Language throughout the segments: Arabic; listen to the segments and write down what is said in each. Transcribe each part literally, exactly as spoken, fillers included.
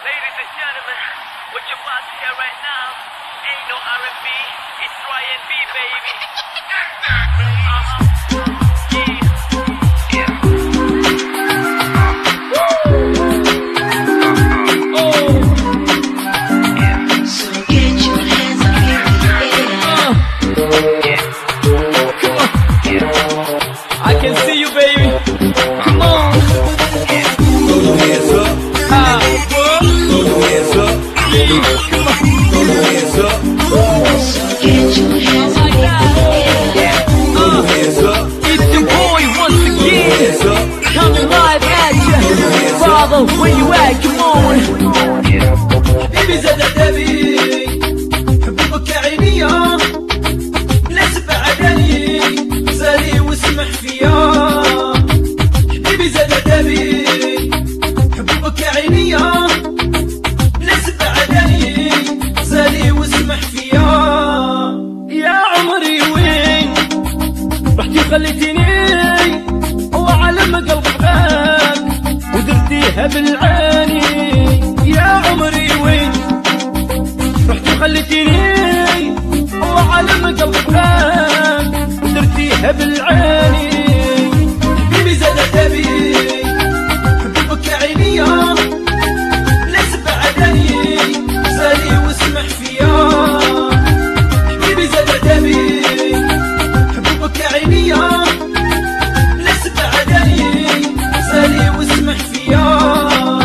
Ladies and gentlemen, what you're about to hear right now ain't no R and B, it's Y and B, baby. Uh-huh. I can see you, baby. Come on. Throw your hands up. Ah. Throw your hands up. Come on. Throw your hands up. Get your hands like that. Throw your hands up. It's your boy once again. Hands up. Coming live at you. Father, where you at? Come on. حبيبي زاد عذابي حبوبك يا عيني لا تبعدني زالي واسمح فيا حبيبي زاد عذابي حبوبك يا عيني لا تبعدني زالي واسمح فيا يا عمري وين رحتي خليتيني وعلم قلبي بغاك ودرتيها بالعاني يا عمري وين رحتي خليتيني وعلم قلبي بغاك ودرتيها بالعاني حبيبي زاد عذابي حبوبك يا عيني لا تبعدني زالي واسمح فيا حبيبي زاد عذابي حبوبك يا عيني لا تبعدني زالي واسمح فيا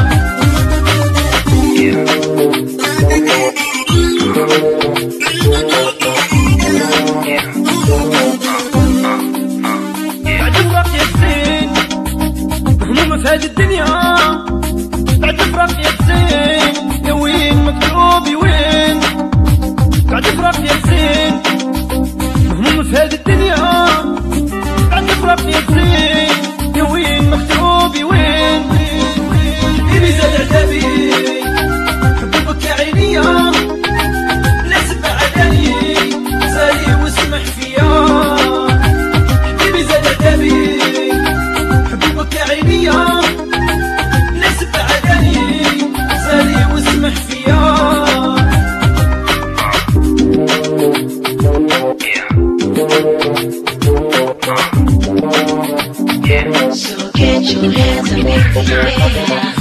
بعد فراق يا زين هموم في هذه الدنيا بعد فراق يا زين يا وين مكتوبي وين بعد فراق يا زين هموم في هذه الدنيا بعد فراق يا زين يا وين مكتوبي وين حبيبي زاد عذابي حبوبك يا عيني لا تبعدني زالي واسمح فيا حبيبي زاد عذابي حبوبك يا عيني لا تبعدني زالي واسمح فيا So get your hands up in the air.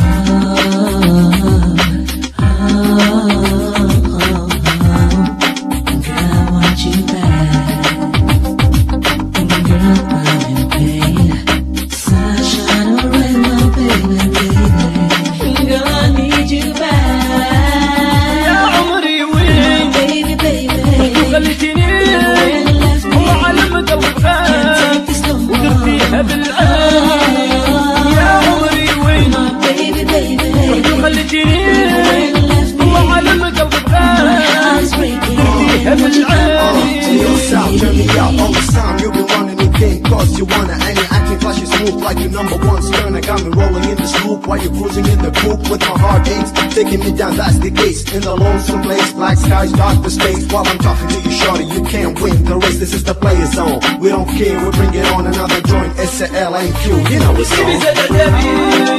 Oh, oh, oh, girl, I want you back. Girl, I'm in pain. Sunshine or rain, my baby, baby. Girl, I need you back. يا عمري وين Baby, baby. خليتيني Left me. وعلم قلبي بغاك Take this no more. ودرتيها بالعاني يا عمري وين Baby, baby. خليتيني وعلم قلبي بغاك ودرتيها بالعاني To your south, turn me out all the time. You've been running the game, cause you wanna. And you acting like you smooth, like you number one stern. I got me rolling in this loop while you're cruising in the coupe with my heart aches. Taking me down, that's the case. In the lonesome place, black skies, dark the space. While I'm talking to you, shorty, you can't win the race. This is the player zone. We don't care, we bring it on another joint. S A L and Q, you know it's حبيبي on. زاد عذابي